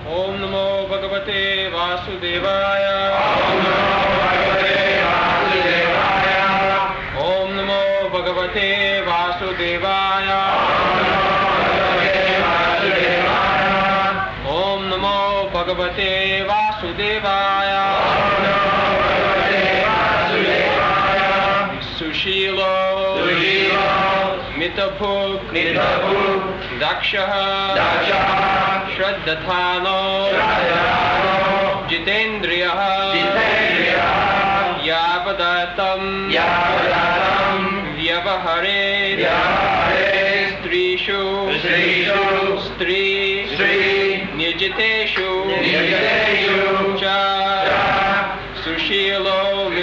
Om Namo Bhagavate Vasudevaya. Om Namo Bhagavate Vasudevaya. Om Namo Bhagavate Vasudevaya. Sushilo Mitabhuk Dakshaha Shraddhathano Jitendriyaha Yavadatam Vyavahare Strishu Stri Nijiteshu Cha Sushilo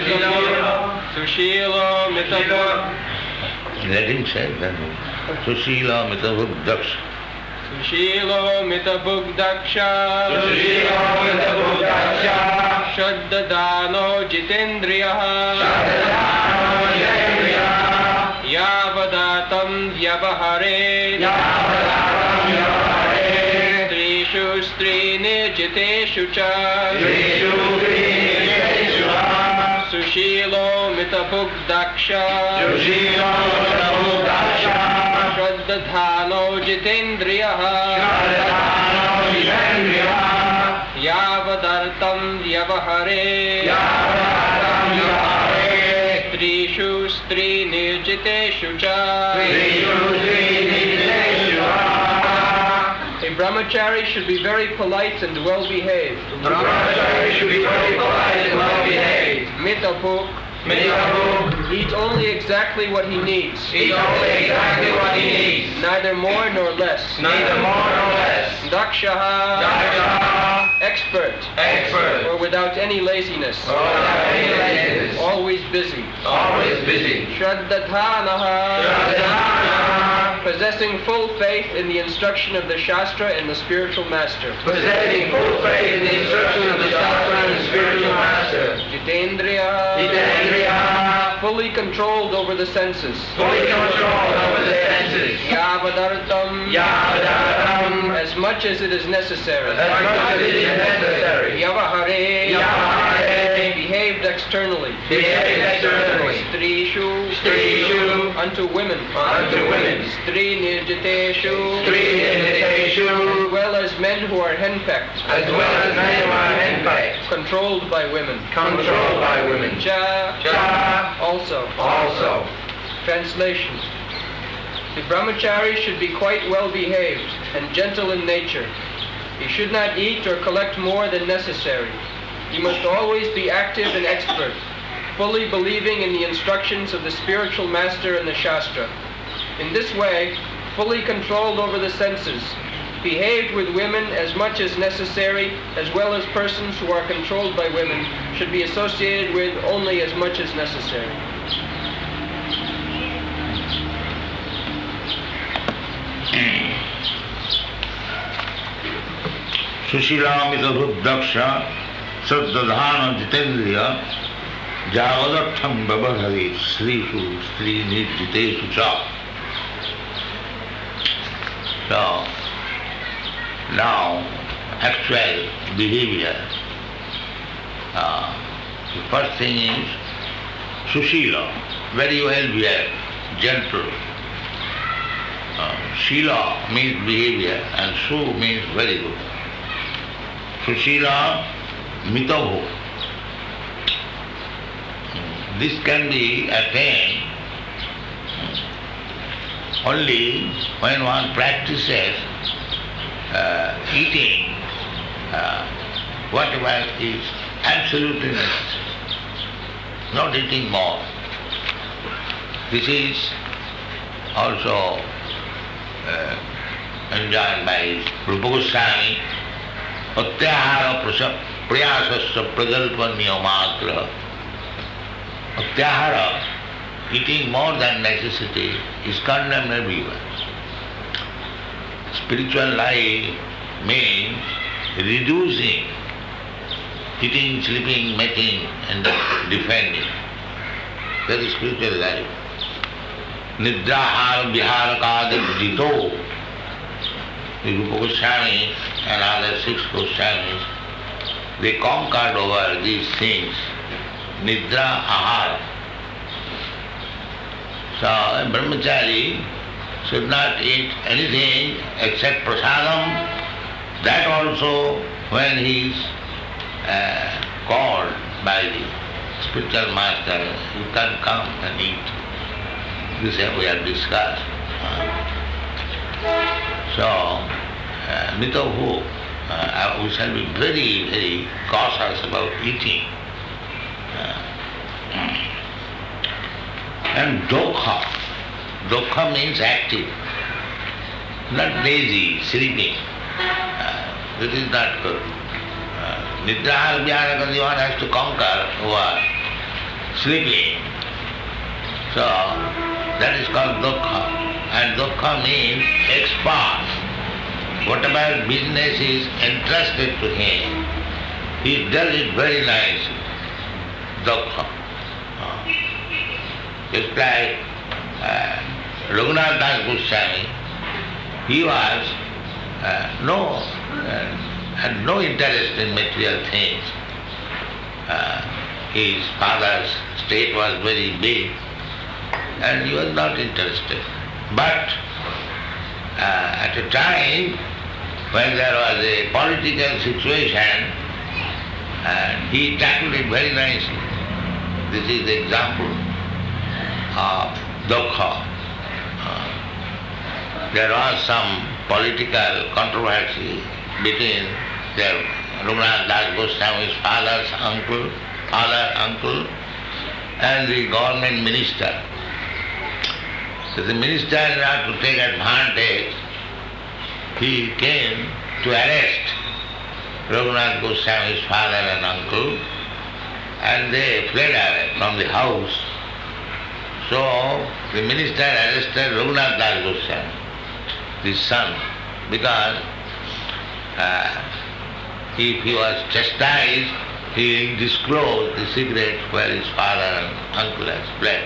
Mitabhuk. Let him say that. Sushila Mitabhuk Daksha. Sushilo Mitabhuk Daksha. Shraddhadano Jitendriyaha. Yavadatam Vyavahare. Strishu Strini Jiteshu Cha. Sushilo Mitabhuk Daksha. Shraddhadhano Jitendriyaha. Yavadartam Vyavahare. Strishu Strini Jiteshu Cha. A brahmachari should be very polite and well behaved. Mitabhuk. Eat only exactly what he needs. Neither more nor less. Dakshaha. Expert. Or without any laziness. Always busy. Shraddhathanaha. Possessing full faith in the instruction of the Shastra and the spiritual master. Jitendriya. Fully controlled over the senses. Yavadartam. As much as it is necessary. Yavahare. Behaved externally. Strishu. Unto women. Stri nirjiteshu. As well as men who are henpecked. Controlled by women. Cha. Also. Translation. The brahmachari should be quite well behaved and gentle in nature. He should not eat or collect more than necessary. He must always be active and expert, fully believing in the instructions of the spiritual master and the Shastra. In this way, fully controlled over the senses, behaved with women as much as necessary, as well as persons who are controlled by women should be associated with only as much as necessary. Sushila Mitabhuk Daksha Shraddhadhano Jitendriya Javadartham Vyavahare Strishu Stri Nijiteshu Cha. So, now, actual behavior. The first thing is Sushila, very well behaved, gentle. Shila means behavior and Su means very good. Sushila Mitabhuk. This can be attained only when one practices eating whatever is absolutely necessary, not eating more. This is also enjoined by Rupa Goswami. Atyahara prayasasya prajalpa niyamatra. Atyahara, eating more than necessity, is condemned everywhere. Spiritual life means reducing eating, sleeping, making and defending. That is spiritual life. Nidrahara viharakadip jito. The Rupa Goswami and other 6 Goswamis, they conquered over these things, Nidra, Ahara. So a brahmachari should not eat anything except prasadam. That also when he is called by the spiritual master, you can come and eat. This we have discussed. So, Mitahu, we shall be very, very cautious about eating. And dokha. Dokha means active, not lazy, sleeping. This is not good. Nidra Vyara, one has to conquer over sleeping. So, that is called dukkha. And dukkha means expert. Whatever business is entrusted to him, he does it very nicely. Dukkha. Just like Raghunath Das Goswami, he was had no interest in material things. His father's estate was very big and he was not interested. But at a time when there was a political situation, he tackled it very nicely. This is the example of dukkha. There was some political controversy between Raghunath Das Goswami's father, uncle, and the government minister. So the minister, in order to take advantage, he came to arrest Raghunath Goswami's father and uncle, and they fled away from the house. So the minister arrested Raghunath Das Goswami, his son, because if he was chastised, he disclosed the secret where his father and uncle has fled.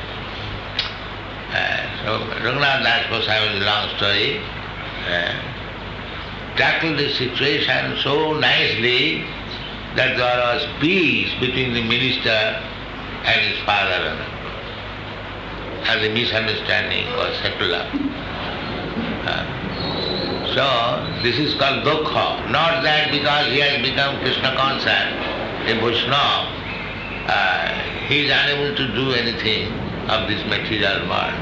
So Raghunath Das Goswami, is a long story, tackled the situation so nicely that there was peace between the minister and his father and the misunderstanding was settled up. So this is called dukkha. Not that because he has become Krishna conscious, a Vaishnava, he is unable to do anything of this material world.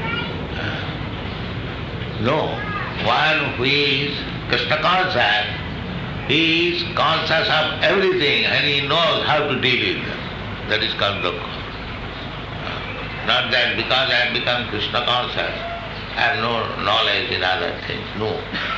No. One who is Krishna conscious, he is conscious of everything and he knows how to deal with them. That is called dukkha. Not that because I have become Krishna conscious, I have no knowledge in other things. No.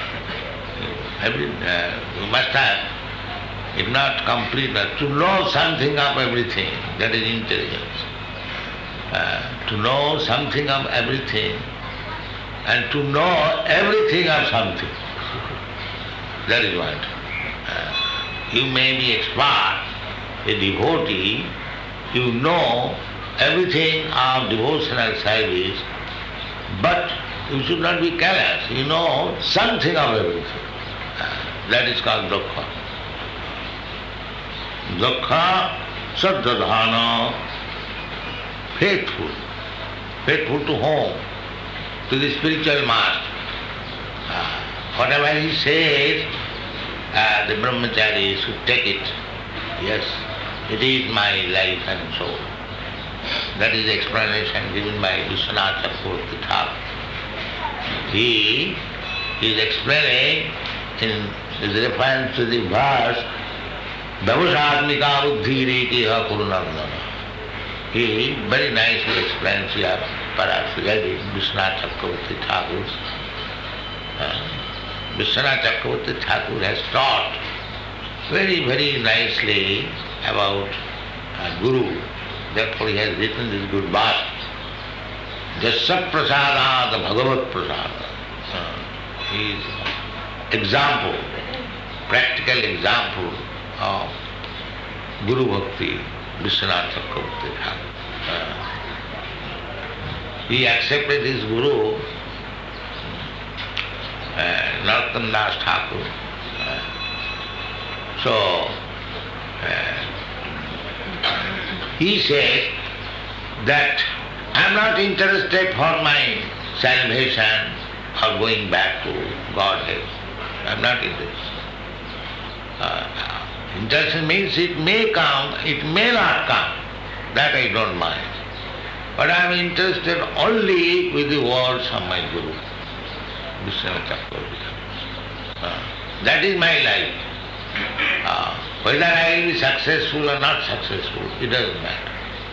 You must have, if not complete, to know something of everything. That is intelligence. To know something of everything and to know everything of something. That is what. You may be expert, a devotee, you know everything of devotional service, but you should not be careless. You know something of everything. That is called dukkha. Dukkha saddadhana, faithful. Faithful to whom? To the spiritual master. Whatever he says, the brahmachari should take it. Yes, it is my life and soul. That is the explanation given by Vishwanath Chakravarti Thakur. He is explaining in his reference to the verse, Bhavushatmika buddhiretiha kurunandana. He very nicely explains here, perhaps read it, Vishwanath Chakravarti Thakur. Vishwanath Chakravarti Thakur has taught very, very nicely about Guru. Therefore he has written this good verse. Jasya prasadāda bhagavat prasāda. He is example, practical example of Guru Bhakti, Vishwanath Chakravarti Thakur. He accepted his Guru, Narottam Das Thakur, So, he says that I am not interested for my salvation or going back to Godhead. I am not interested. Intention means it may come, it may not come. That I don't mind. But I am interested only with the words of my Guru, Vishwanath Chakravarti. That is my life. Whether I will be successful or not successful, it doesn't matter.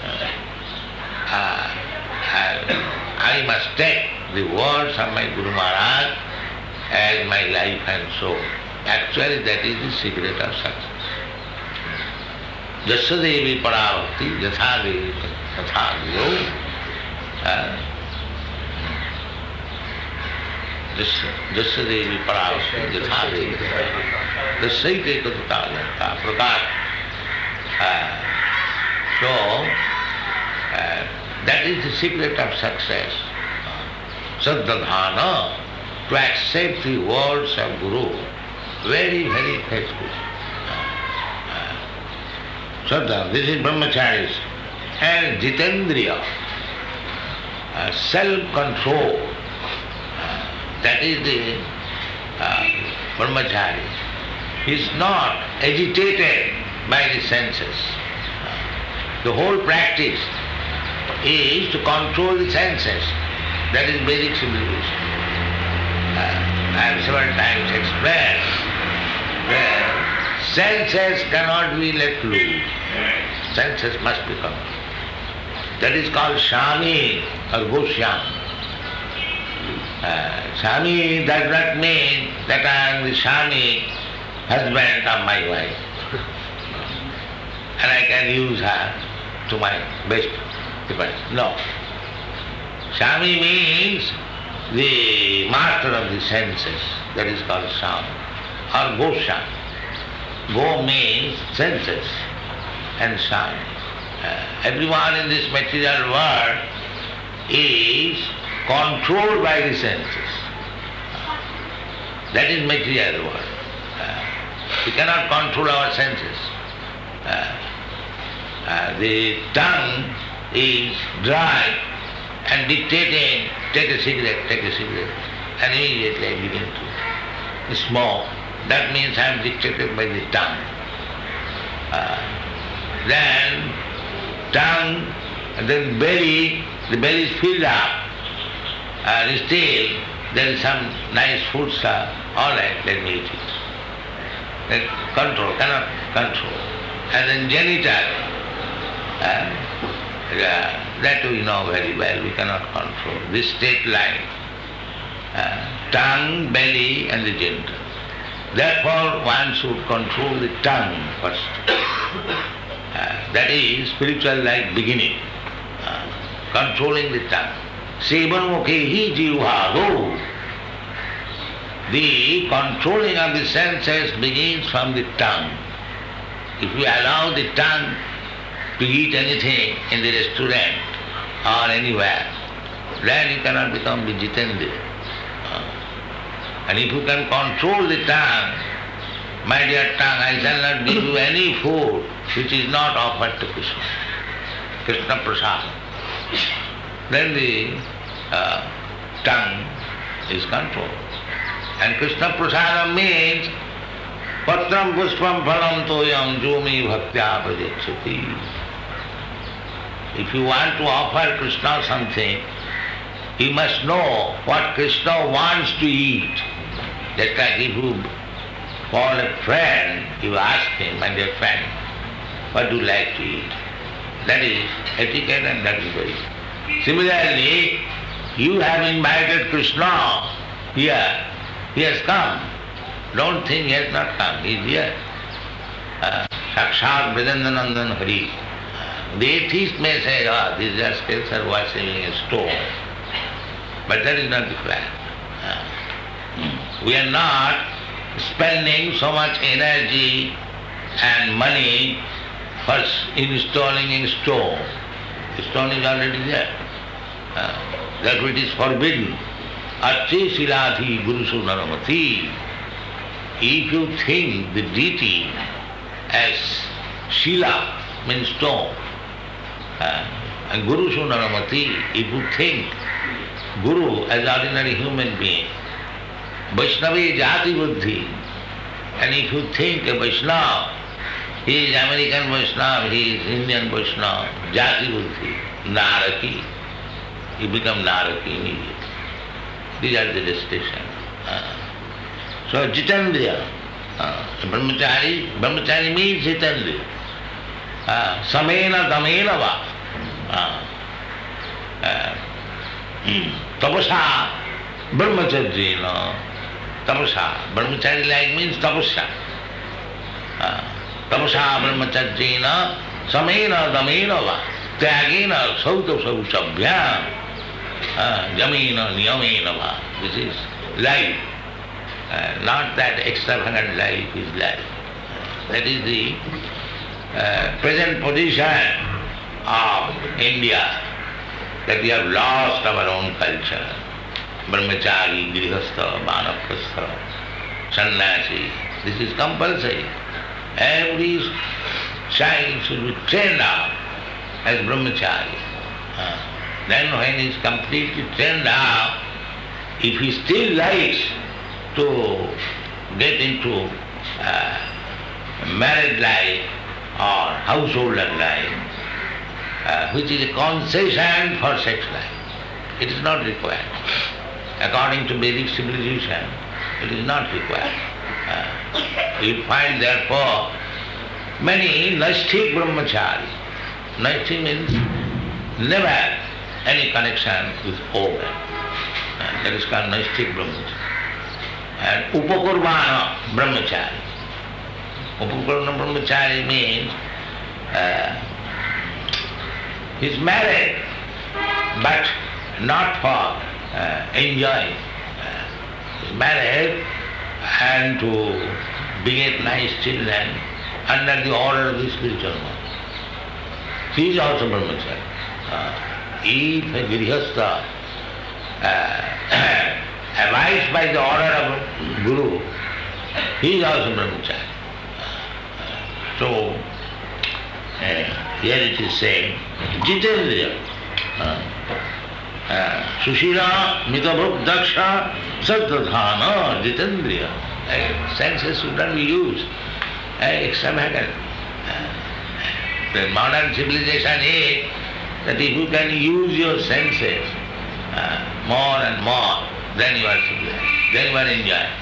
I must take the words of my Guru Maharaj as my life and soul. Actually, that is the secret of success. Jasya devi parabhakti, yatha devi tatha yo. Jasya devi parabhakti, yatha devi tasyaite tatha prakash. So, that is the secret of success. Saddadhana, to accept the words of Guru, very, very faithfully. Saddha, this is brahmacharis. And jitendriya, self-control, that is the brahmachari. He is not agitated by the senses. The whole practice is to control the senses. That is basic civilization. I have several times explained that senses cannot be let loose. Senses must be controlled. That is called Shami or Goshyam. Shami does not mean that I am the Shami, husband of my wife. And I can use her to my best purpose. No. Shami means the master of the senses. That is called Shami or Goshyam. Go means senses and Shami. Everyone in this material world is controlled by the senses. That is material world. We cannot control our senses. The tongue is dry and dictating, take a cigarette, and immediately I begin to smoke. That means I am dictated by the tongue. Then tongue, and then belly, the belly is filled up, and still there is some nice food stuff, all right, let me eat it. Then control, cannot control. And then genital, that we know very well, we cannot control. This state line, tongue, belly and the genital. Therefore one should control the tongue first. That is spiritual life beginning, controlling the tongue. Sevanmukhehi jivhado. The controlling of the senses begins from the tongue. If we allow the tongue to eat anything in the restaurant or anywhere, then you cannot become Jitendriya. And if you can control the tongue, my dear tongue, I shall not give you any food which is not offered to Krishna. Krishna Prasad. Then the tongue is controlled. And Krishna Prasada means Patram Pushpam Phalam Toyam Jomi Bhaktya Pradekshati. If you want to offer Krishna something, you must know what Krishna wants to eat. Just like if you call a friend, you ask him, my dear friend, what do you like to eat? That is etiquette and that is very. Similarly, you have invited Krishna here. He has come. Don't think he has not come. He is here. Sakshat Vridandanandan Hari. The atheist may say, these rascals are worshipping a stone. But that is not the fact. We are not spending so much energy and money for installing a stone. The stone is already there. That which is forbidden. Ache siladhi gurusu naramati. If you think the deity as Shila means stone. And Guru Sunaramati, if you think Guru as ordinary human being, Vaishnavi Jati Buddhi, and if you think a Vaishnava, he is American Vaishnava, he is Indian Vaishnava, Jati Buddhi, Naraki, you become Naraki immediately. These are the distinctions. So Jitendriya, Brahmachari means Jitendriya. Samena damena va. Tapasa brahmacharjena. Tapasa. Brahmachari like means tapasya. Tapasa brahmacharjena samena damena va. Tyagena sauta sausabhyam. Jamena niyamena va. This is life. Not that extravagant life is life. That is the present position of India, that we have lost our own culture. Brahmachari, Grihastha, Vanaprastha, Sannyasi, this is compulsory. Every child should be trained up as Brahmachari. Then when he is completely trained up, if he still likes to get into married life or householder life, which is a concession for sex life, it is not required. According to Vedic civilization, it is not required. You find therefore many Naisthik Brahmachari. Naisthik means never any connection with woman. That is called Naisthik Brahmachari. And Upakurvana Brahmachari. Upakurvana Brahmachari means he is married, but not for enjoying. He is married and to beget nice children under the order of the spiritual master. He is also Brahmachari. If a Grihastha abides by the order of Guru, he is also Brahmachari. So, here it is saying, Jitendriya, Sushila, Mitabhuk, Daksha, Sattadhana, Jitendriya. Senses should not be used. Extravagant. The modern civilization is that if you can use your senses more and more, then you are civilized, then you are enjoying.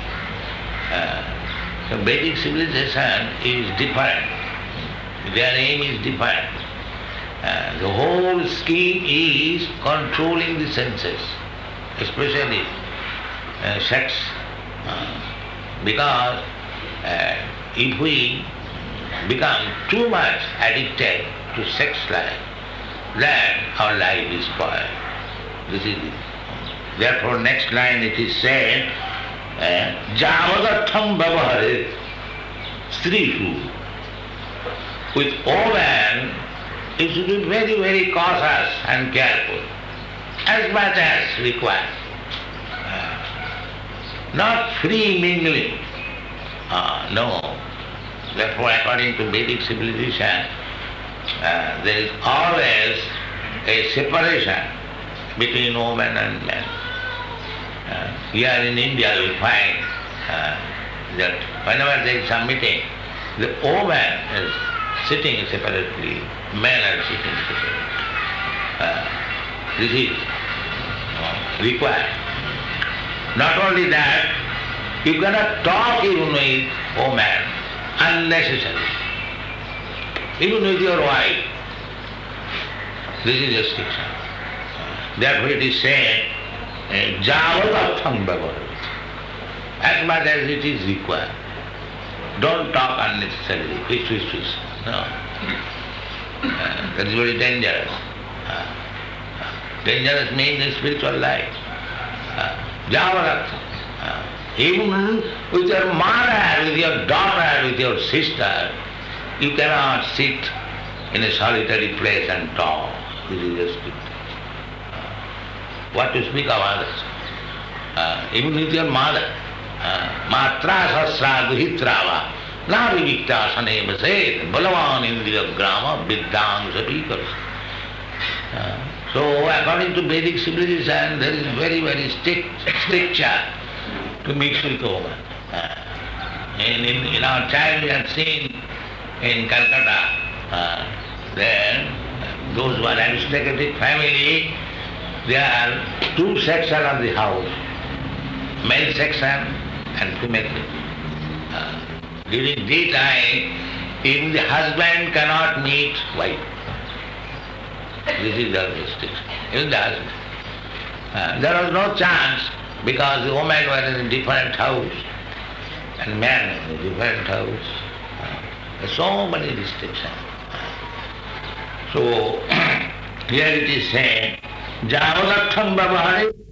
So Vedic civilization is different. Their aim is different. The whole scheme is controlling the senses, especially sex. Because if we become too much addicted to sex life, then our life is spoiled. This is it. Therefore, next line it is said, Javadartham Bhavare Strishu. With women, you should be very, very cautious and careful, as much as required. Not free mingling. No. Therefore, according to Vedic civilization, there is always a separation between woman and man. Here in India we find that whenever there is some meeting, the woman is sitting separately, men are sitting separately. This is required. Not only that, you cannot talk even with woman unnecessarily. Even with your wife. This is restriction. Therefore it is said, Javadartham Bhavare. As much as it is required. Don't talk unnecessarily. Fish. No. That is very dangerous. Dangerous means in spiritual life. Javadartham. Even with your mother, with your daughter, with your sister, you cannot sit in a solitary place and talk. This is restricted. What to speak of others? Even with your mother. Matra sasra duhitrava Nari Vikta Saneva said, Balavan Indriya Grama Viddham Savikars. So according to Vedic civilization, there is very, very strict stricture to mix with the woman. In our child we have seen in Calcutta, then those who are aristocratic family, there are two sections of the house, male section and female section. During daytime, even the husband cannot meet wife. This is the restriction. Even the husband. There was no chance because the woman was in a different house and man in a different house. There are so many restrictions. So here it is saying, Javalattham Bhavahare